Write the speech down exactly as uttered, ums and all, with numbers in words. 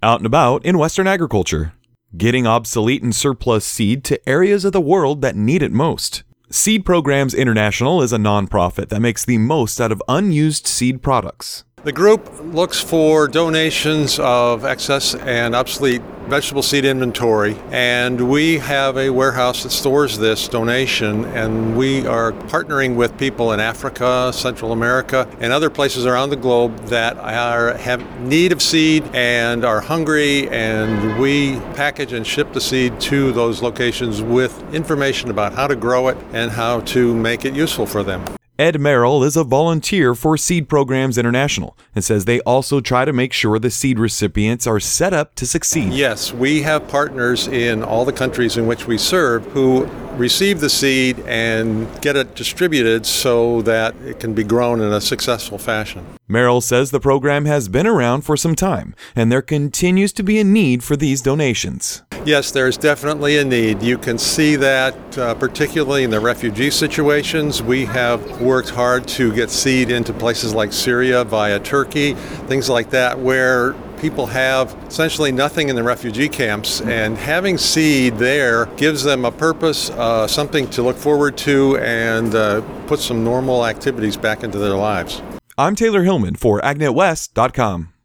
Out and about in Western agriculture. Getting obsolete and surplus seed to areas of the world that need it most. Seed Programs International is a nonprofit that makes the most out of unused seed products. The group looks for donations of excess and obsolete vegetable seed inventory, and we have a warehouse that stores this donation, and we are partnering with people in Africa, Central America, and other places around the globe that are have need of seed and are hungry, and we package and ship the seed to those locations with information about how to grow it and how to make it useful for them. Ed Merrill is a volunteer for Seed Programs International and says they also try to make sure the seed recipients are set up to succeed. Yes, we have partners in all the countries in which we serve who receive the seed and get it distributed so that it can be grown in a successful fashion. Merrill says the program has been around for some time, and there continues to be a need for these donations. Yes, there's definitely a need. You can see that uh, particularly in the refugee situations. We have worked hard to get seed into places like Syria via Turkey, things like that, where people have essentially nothing in the refugee camps, and having seed there gives them a purpose, uh, something to look forward to, and uh, put some normal activities back into their lives. I'm Taylor Hillman for Ag Net West dot com.